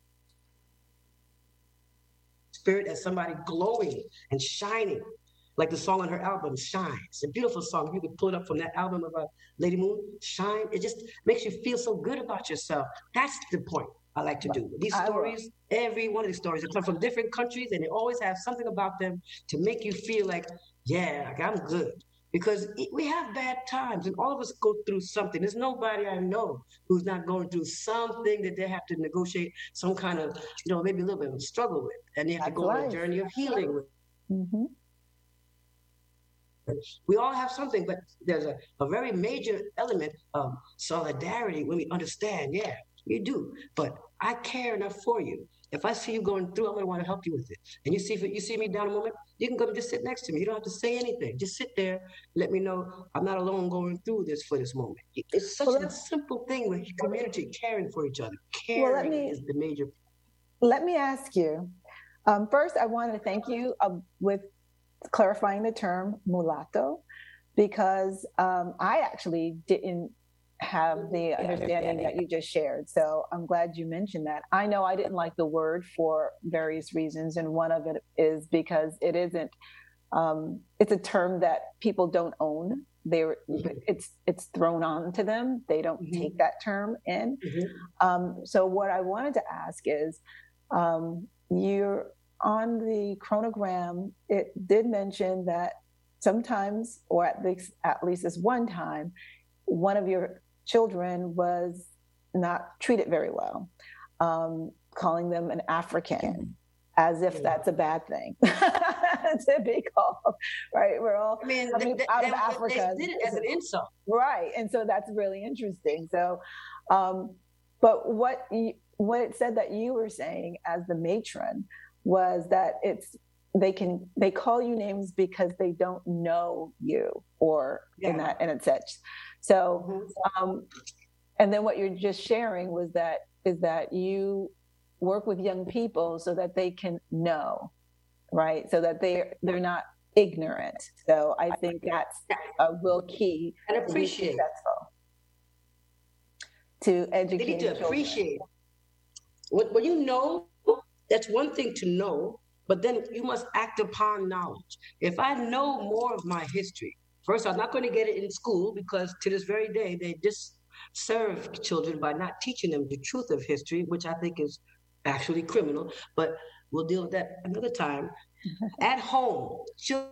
spirit as somebody glowing and shining. Like the song on her album, Shine. It's a beautiful song. You can pull it up from that album of uh, Lady Moon, Shine. It just makes you feel so good about yourself. That's the point I like to do. These stories, every one of these stories, they come from different countries and they always have something about them to make you feel like, yeah, like I'm good. Because we have bad times and all of us go through something. There's nobody I know who's not going through something that they have to negotiate some kind of, you know, maybe a little bit of a struggle with. And they have That's to go life. on a journey of healing with. Mm-hmm. We all have something, but there's a, a very major element of solidarity when we understand, yeah, you do. But I care enough for you. If I see you going through, I'm going to want to help you with it. And you see if you see me down a moment, you can come and just sit next to me. You don't have to say anything. Just sit there. Let me know I'm not alone going through this for this moment. It's such well, a simple thing with community, caring for each other. Caring well, me, is the major. Let me ask you. Um, first, I want to thank you uh, with clarifying the term mulatto, because um, I actually didn't have the understanding that you just shared. So I'm glad you mentioned that. I know I didn't like the word for various reasons, and one of it is because it isn't. Um, it's a term that people don't own. They're mm-hmm. it's it's thrown on to them. They don't mm-hmm. take that term in. Mm-hmm. Um, so what I wanted to ask is, um, you're. On the chronogram, it did mention that sometimes, or at least at least this one time, one of your children was not treated very well, um, calling them an African, as if that's a bad thing to be called, right? We're all I mean, I mean they, out they, of Africa. They did it as an insult. Right, and so that's really interesting. So, um, but what you, what it said that you were saying as the matron was that it's they can they call you names because they don't know you, or yeah. in that in a sense. So mm-hmm. um and then what you're just sharing was that is that you work with young people so that they can know, right? So that they're they're not ignorant. So I think that's a real key and appreciate to, to educate. They need to appreciate when, when you know. That's one thing to know, but then you must act upon knowledge. If I know more of my history, first, I'm not going to get it in school because to this very day, they just serve children by not teaching them the truth of history, which I think is actually criminal, but we'll deal with that another time. At home, children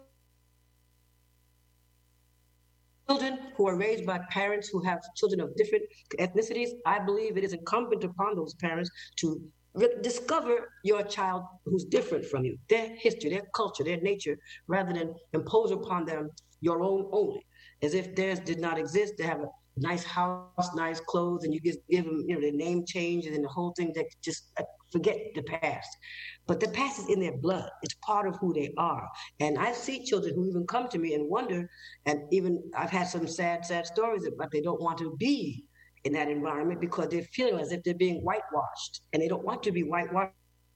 who are raised by parents who have children of different ethnicities, I believe it is incumbent upon those parents to discover your child who's different from you, their history, their culture, their nature, rather than impose upon them your own only. As if theirs did not exist. They have a nice house, nice clothes, and you just give them, you know, their name change and then the whole thing, that just uh, forget the past. But the past is in their blood. It's part of who they are. And I see children who even come to me and wonder, and even I've had some sad, sad stories about they don't want to be in that environment because they're feeling as if they're being whitewashed, and they don't want to be whitewashed.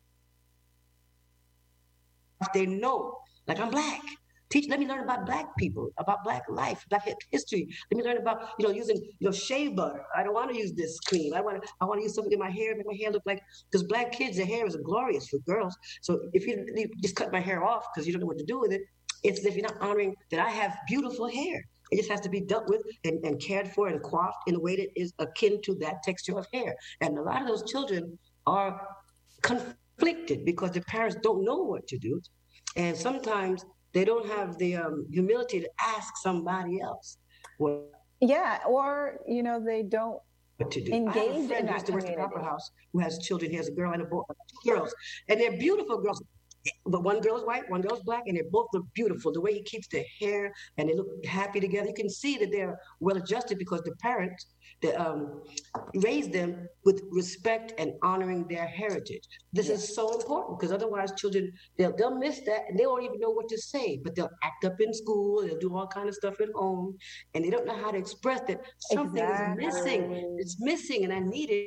They know, like, I'm black. Teach, let me learn about black people, about black life, black history. Let me learn about, you know, using, you know, shea butter. I don't want to use this cream. I want to, I want to use something in my hair, make my hair look like, because black kids, their hair is glorious for girls. So if you, you just cut my hair off because you don't know what to do with it, it's as if you're not honoring that I have beautiful hair. It just has to be dealt with and, and cared for and coiffed in a way that is akin to that texture of hair. And a lot of those children are conflicted because their parents don't know what to do. And sometimes they don't have the um, humility to ask somebody else what Yeah, or, you know, they don't to do. engage I have a in friend who that used to work at the community. Opera House who has children. He has a girl and a boy, two girls, and they're beautiful girls. But one girl is white, one girl is black, and they both look beautiful. The way he keeps their hair and they look happy together, you can see that they're well adjusted because the parents that um, raised them with respect and honoring their heritage. This yeah. is so important because otherwise, children they'll they'll miss that and they won't even know what to say. But they'll act up in school, they'll do all kind of stuff at home, and they don't know how to express that something exactly. is missing. It's missing, and I need it.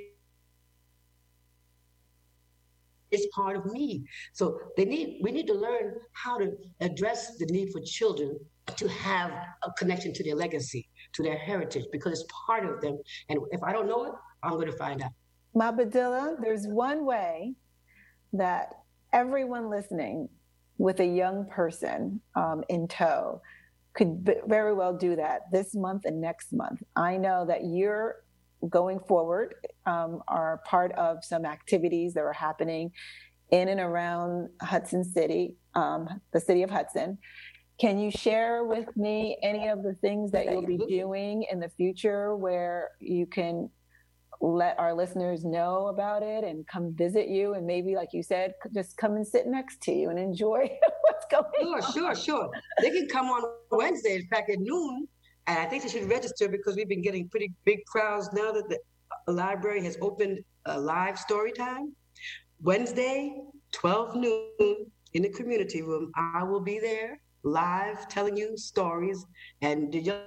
It's part of me. So they need. We need to learn how to address the need for children to have a connection to their legacy, to their heritage, because it's part of them. And if I don't know it, I'm going to find out. Mabadilla, there's one way that everyone listening with a young person um, in tow could b- very well do that this month and next month. I know that you're going forward um, are part of some activities that are happening in and around Hudson City, um, the city of Hudson. Can you share with me any of the things that you'll be doing in the future where you can let our listeners know about it and come visit you and maybe, like you said, just come and sit next to you and enjoy what's going sure, on? Sure, sure, sure. They can come on Wednesday, in fact, at noon. And I think they should register because we've been getting pretty big crowds now that the library has opened a live story time. Wednesday, twelve noon in the community room. I will be there live telling you stories. And the young,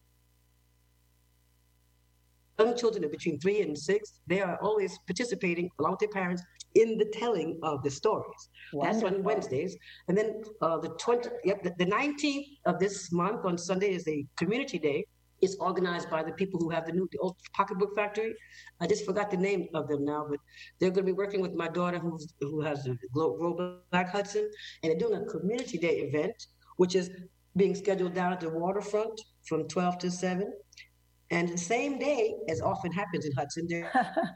young children are between three and six. They are always participating along with their parents in the telling of the stories. Wonderful. That's on Wednesdays. And then uh, the twentieth, yep, the, the nineteenth of this month on Sunday is a community day. It's organized by the people who have the new the old Pocketbook Factory. I just forgot the name of them now, but they're going to be working with my daughter who's, who has the Grow Black Hudson, and they're doing a community day event, which is being scheduled down at the waterfront from twelve to seven. And the same day, as often happens in Hudson, there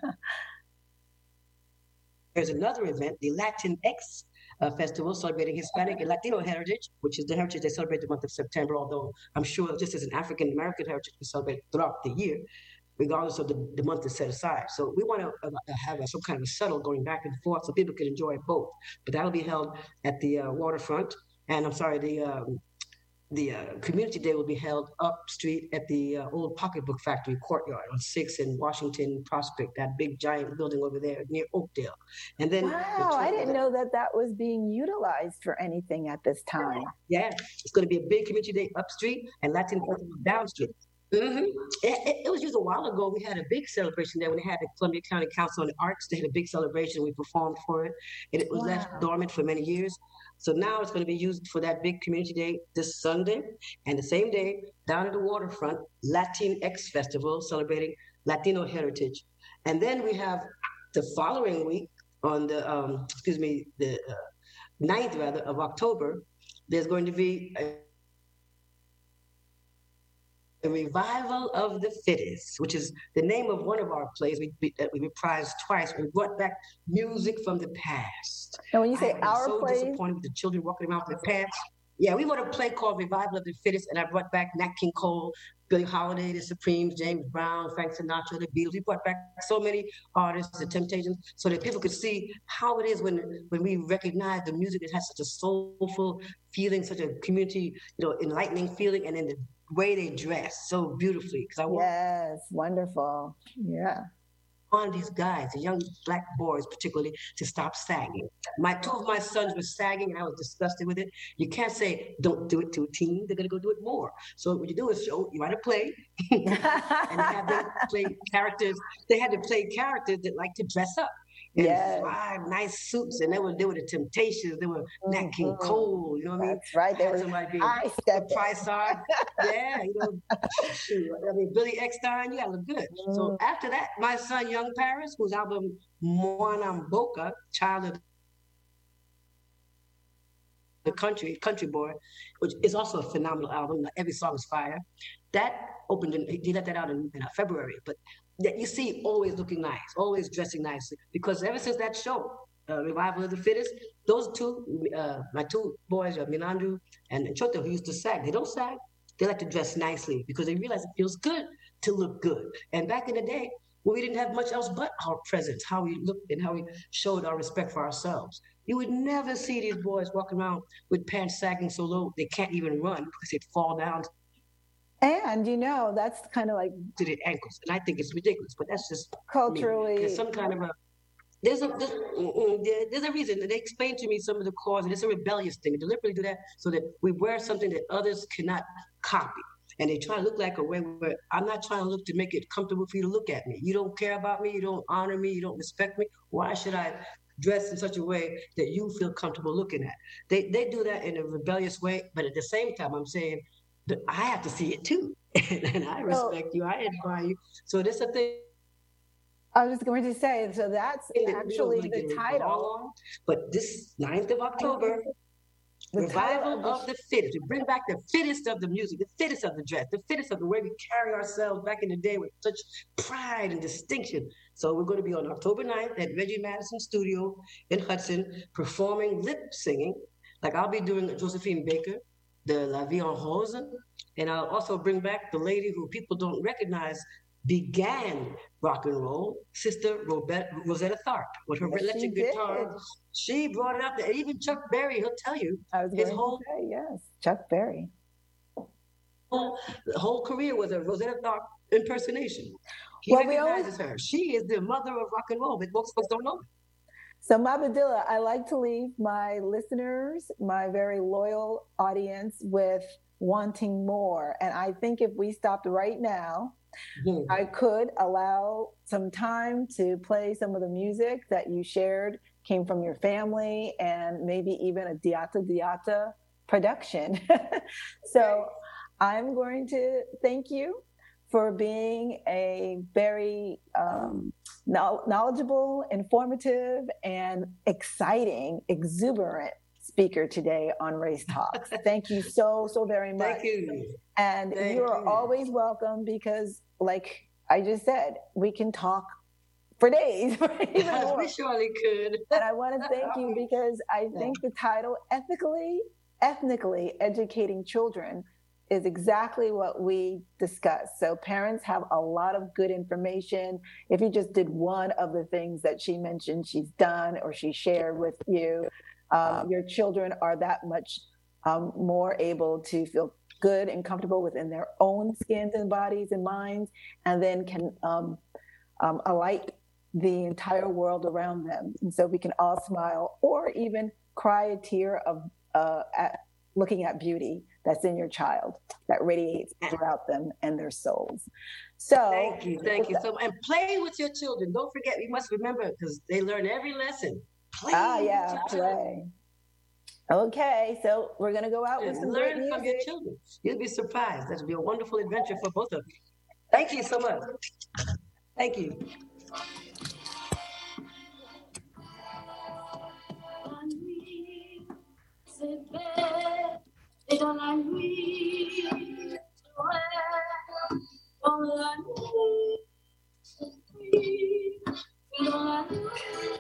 There's another event, the Latinx uh, Festival, celebrating Hispanic and Latino heritage, which is the heritage they celebrate the month of September, although I'm sure just as an African-American heritage, we celebrate throughout the year, regardless of the, the month is set aside. So we want to uh, have a, some kind of a shuttle going back and forth so people can enjoy both. But that'll be held at the uh, waterfront. And I'm sorry, the um, the uh, community day will be held up street at the uh, old Pocketbook Factory courtyard on sixth and Washington Prospect, that big giant building over there near Oakdale. And then wow, I didn't know that that was being utilized for anything at this time. Yeah, it's going to be a big community day up street and Latin festival down street. Mm-hmm. It, it, it was just a while ago. We had a big celebration there when they had the Columbia County Council on the Arts. They had a big celebration. We performed for it, and it was wow. left dormant for many years. So now it's going to be used for that big community day this Sunday, and the same day down at the waterfront, Latinx Festival celebrating Latino heritage, and then we have the following week on the um, excuse me the uh, ninth rather of October. There's going to be a The Revival of the Fittest, which is the name of one of our plays we, we, that we reprised twice. We brought back music from the past. And when you say I our so plays, disappointed with the children walking around with their pants. Yeah, we wrote a play called Revival of the Fittest, and I brought back Nat King Cole, Billie Holiday, the Supremes, James Brown, Frank Sinatra, the Beatles. We brought back so many artists, the Temptations, so that people could see how it is when when we recognize the music that has such a soulful feeling, such a community, you know, enlightening feeling, and then the way they dress so beautifully. Because I want Yes, wonderful. Yeah. on these guys, the young black boys particularly, to stop sagging. My two of my sons were sagging, and I was disgusted with it. You can't say don't do it to a teen; they're gonna go do it more. So what you do is show you write a play and have them play characters. They had to play characters that like to dress up. And Yes. fly nice suits, and they were they were the Temptations, they were Nat King Mhm. Cole, you know what I mean? That's right. They I had were somebody being high the stepping. price side. Yeah, you know, shoot. I mean, Billy Eckstein, you gotta look good. Mm. So after that, my son, Young Paris, whose album Moana Boca, Child of the Country, Country Boy, which is also a phenomenal album. Every song is fire. That opened in, he let that out in, in February. But that you see always looking nice, always dressing nicely. Because ever since that show, uh, Revival of the Fittest, those two, uh, my two boys, uh, Milandru and Chota, who used to sag, they don't sag. They like to dress nicely because they realize it feels good to look good. And back in the day, when we didn't have much else but our presence, how we looked and how we showed our respect for ourselves. You would never see these boys walking around with pants sagging so low they can't even run because they'd fall down And you know, that's kind of like to their ankles. And I think it's ridiculous, but that's just me. culturally. There's some kind of a there's a there's, mm, mm, there- there's a reason. And they explained to me some of the cause, and it's a rebellious thing. They deliberately do that so that we wear something that others cannot copy. And they try to look like a way where I'm not trying to look to make it comfortable for you to look at me. You don't care about me, you don't honor me, you don't respect me. Why should I dress in such a way that you feel comfortable looking at? They they do that in a rebellious way, but at the same time, I'm saying that I have to see it too. And I Well- respect you, I admire you. So this is a thing. I was just going to say, so that's that we don't actually really the get along title. on. But this ninth of October, The title Revival of of the Fittest. We bring back the fittest of the music, the fittest of the dress, the fittest of the way we carry ourselves back in the day with such pride and distinction. So we're going to be on October ninth at Reggie Madison Studio in Hudson, performing lip singing. Like I'll be doing Josephine Baker, the La Vie en Rose, and I'll also bring back the lady who people don't recognize began rock and roll, Sister Robet, Rosetta Tharpe, with her Yes, she electric did. guitar. She brought it up there. Even Chuck Berry, he'll tell you, I was his going whole to say, yes, Chuck Berry. whole, the whole career was a Rosetta Tharpe impersonation. He Well, we recognizes her. She is the mother of rock and roll, but most folks don't know. So, Mabadilla, I like to leave my listeners, my very loyal audience, with wanting more. And I think if we stopped right now, Mhm. I could allow some time to play some of the music that you shared, came from your family, and maybe even a Diata Diata production. So I'm going to thank you for being a very um, knowl- knowledgeable, informative, and exciting, exuberant speaker today on Race Talks. Thank you so, so very much. Thank you. And Thank you are you. always welcome because, like I just said, we can talk for days, for even more. We surely could. And I want to thank you because I think the title, ethically, ethnically educating children, is exactly what we discussed. So parents have a lot of good information. If you just did one of the things that she mentioned she's done or she shared with you, um, your children are that much um, more able to feel good and comfortable within their own skins and bodies and minds, and then can um, um, alight the entire world around them. And so we can all smile or even cry a tear of uh, at looking at beauty that's in your child that radiates throughout them and their souls. So Thank you. Thank you so much. And play with your children. Don't forget, we must remember because they learn every lesson. Play Ah, with yeah, your children. play. Okay, so we're gonna go out with some great Learn from your music. children. You'll be surprised. That'll be a wonderful adventure for both of you. Thank you so much. Thank you. Et dans la nuit, ouais, dans la nuit, et dans la nuit.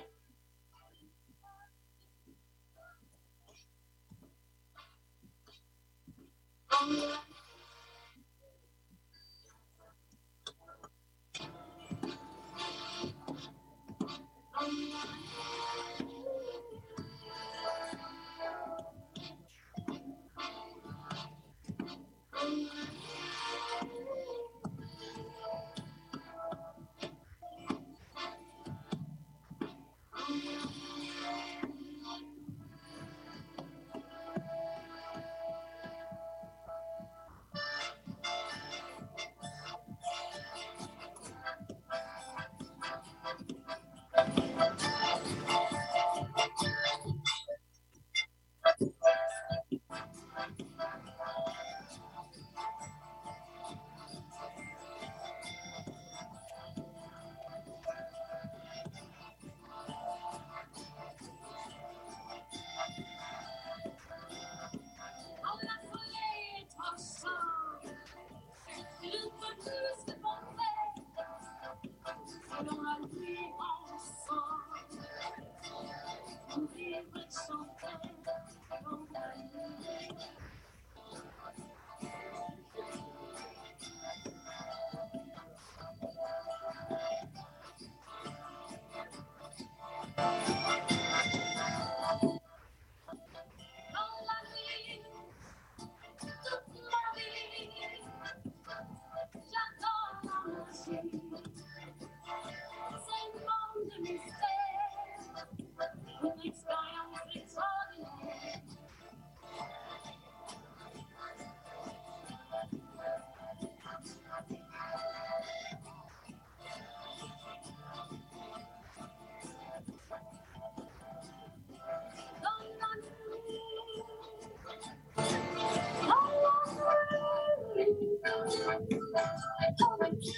nuit ensemble, on vivre sans peine dans la nuit. Dans la nuit, toute ma vie, j'attends la magie. C'est un monde de mystère, une expérience extraordinaire. Dans la nuit, dans la nuit, dans la nuit.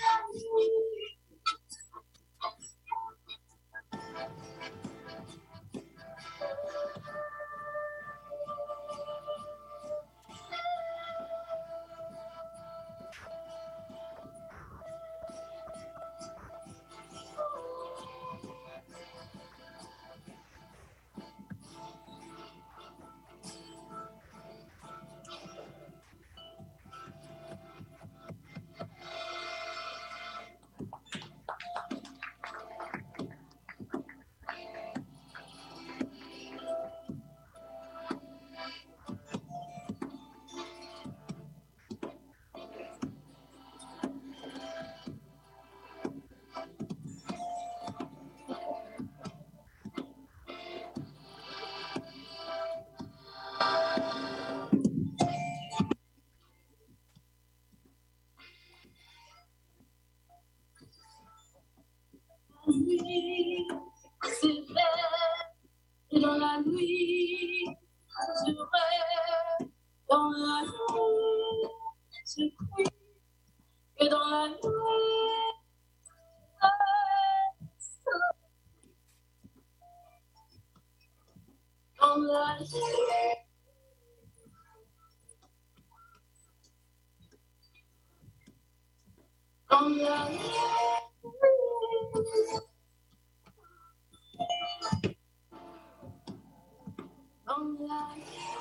Nuit, c'est vrai, et dans la nuit, je rêve, dans la nuit, je crie, et dans la nuit, je reste. Dans la nuit, dans la nuit. Dans la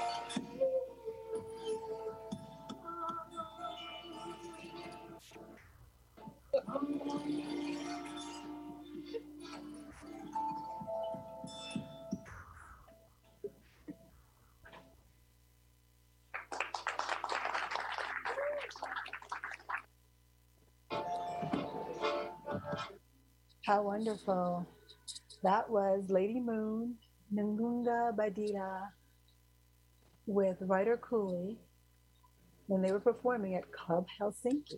How wonderful. That was Lady Moon, Ngunga Badila, with Ryder Cooley when they were performing at Club Helsinki.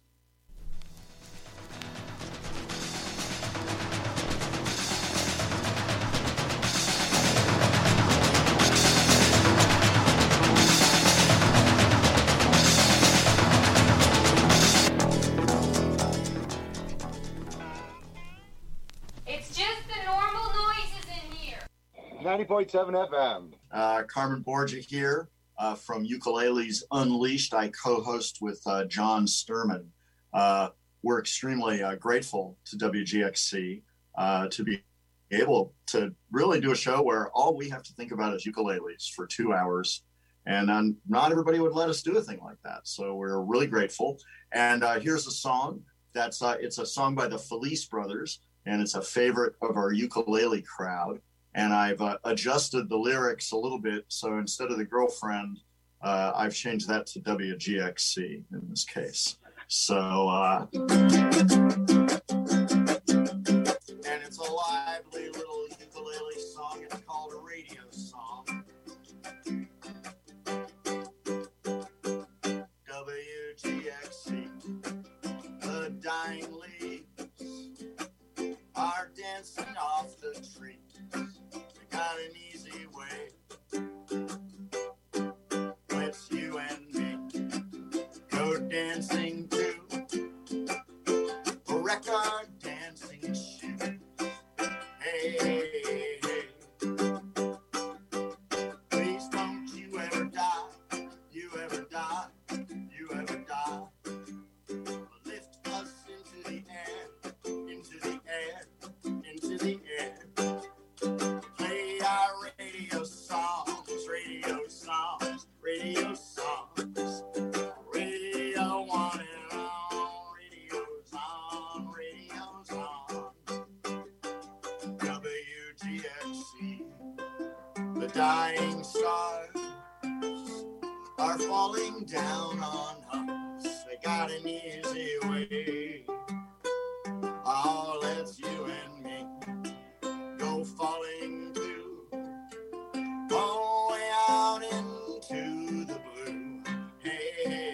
It's just the normal noises in here. ninety point seven F M. Uh, Carmen Borgia here uh, from Ukuleles Unleashed. I co-host with uh, John Sturman. Uh, we're extremely uh, grateful to W G X C uh, to be able to really do a show where all we have to think about is ukuleles for two hours. And um, not everybody would let us do a thing like that. So we're really grateful. And uh, here's a song. That's uh, it's a song by the Felice Brothers, and it's a favorite of our ukulele crowd. And I've uh, adjusted the lyrics a little bit. So instead of the girlfriend, uh, I've changed that to W G X C in this case. So, uh, and it's a lively little ukulele song. It's called a radio song. W G X C, the dying leaves are dancing off the trees. They got an easy way. It's you and me. Go dancing to a record dancing shoe. Hey, hey, hey. Please don't you ever die. You ever die. You ever die. Lift us into the air. Into the air. The dying stars are falling down on us. They got an easy way. All it's you and me go falling too, all way out into the blue. Hey,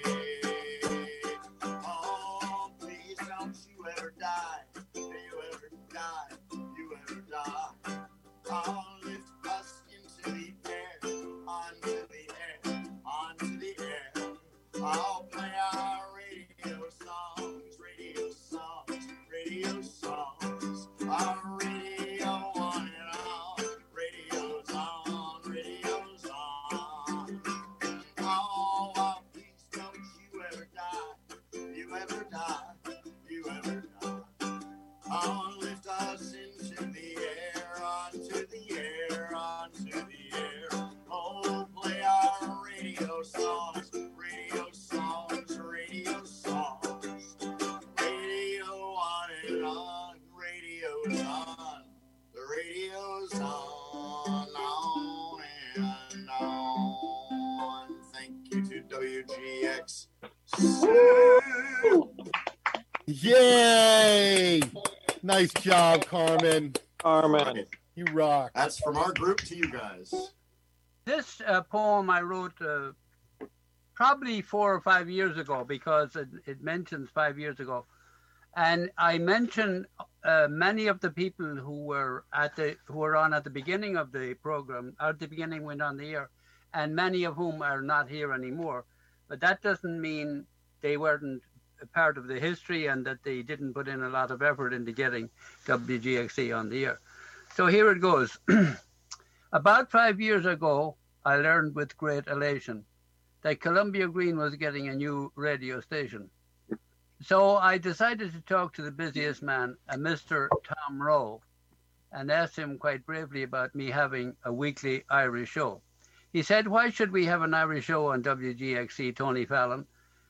oh, please don't you ever die. You ever die. You ever die. Oh, lift us into the air, onto the air, onto the air. I'll play our radio songs, radio songs, radio songs. Our radio on and on, radio's on, radio's on. Oh, oh, please don't you ever die, you ever die, you ever die. Oh, lift us into the air, onto the air, onto the air. Oh, play our radio songs, radio songs, radio songs. Radio on and on, radio's on, the radio's on, on and on. Thank you to W G X. Yay! Nice job, Carmen. Carmen. You rock. That's from our group to you guys. This uh, poem I wrote uh, probably four or five years ago, because it, it mentions five years ago. And I mentioned uh, many of the people who were at the who were on at the beginning of the program, at the beginning went on the air, and many of whom are not here anymore. But that doesn't mean they weren't a part of the history and that they didn't put in a lot of effort into getting W G X C on the air. So here it goes. About five years ago, I learned with great elation that Columbia Green was getting a new radio station. So I decided to talk to the busiest man, a Mister Tom Rowe, and asked him quite bravely about me having a weekly Irish show. He said, why should we have an Irish show on W G X C, Tony Fallon?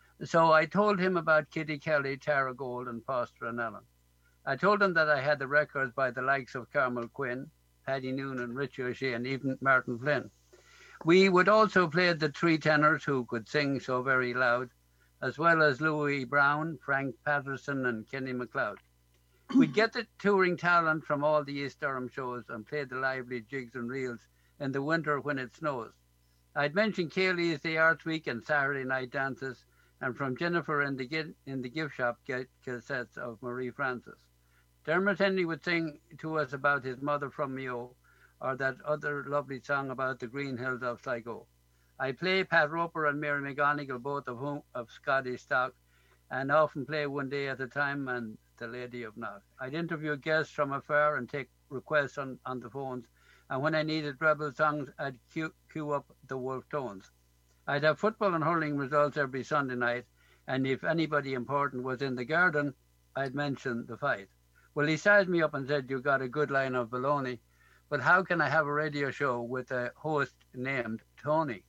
So I told him about Kitty Kelly, Tara Gold, and Foster and Allen. I told him that I had the records by the likes of Carmel Quinn, Paddy Noonan, Richie O'Shea, and even Martin Flynn. We would also play the three tenors who could sing so very loud, as well as Louis Brown, Frank Patterson, and Kenny MacLeod. We'd get the touring talent from all the East Durham shows and play the lively jigs and reels in the winter when it snows. I'd mentioned Kaylee's The Arts Week and Saturday night dances, and from Jennifer in the, in the gift shop get cassettes of Marie Francis. Dermot Henry would sing to us about his mother from Mayo, or that other lovely song about the green hills of Sligo. I play Pat Roper and Mary McGonigal, both of whom of Scottish stock, and often play One Day at a Time and The Lady of Knock. I'd interview guests from afar and take requests on, on the phones, and when I needed rebel songs, I'd cue, cue up the Wolf Tones. I'd have football and hurling results every Sunday night, and if anybody important was in the garden, I'd mention the fight. Well, he sized me up and said, you got a good line of baloney, but how can I have a radio show with a host named Tony?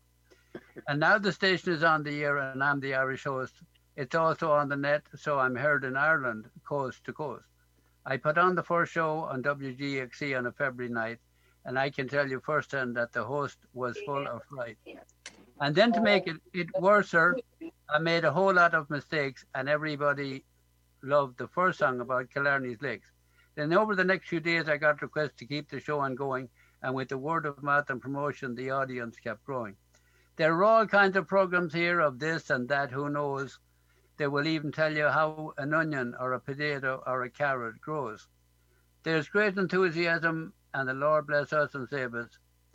And now the station is on the air and I'm the Irish host. It's also on the net, so I'm heard in Ireland, coast to coast. I put on the first show on W G X C on a February night, and I can tell you firsthand that the host was full of fright. And then to make it, it worse, I made a whole lot of mistakes, and everybody loved the first song about Killarney's Lakes. Then over the next few days, I got requests to keep the show on going, and with the word of mouth and promotion, the audience kept growing. There are all kinds of programs here of this and that, who knows. They will even tell you how an onion or a potato or a carrot grows. There's great enthusiasm, and the Lord bless us and save us.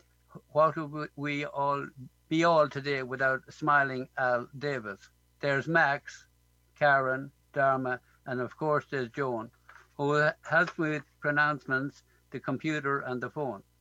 What would we all be all today without smiling Al Davis? There's Max, Karen, Dharma, and of course there's Joan, who helps me with pronouncements, the computer and the phone.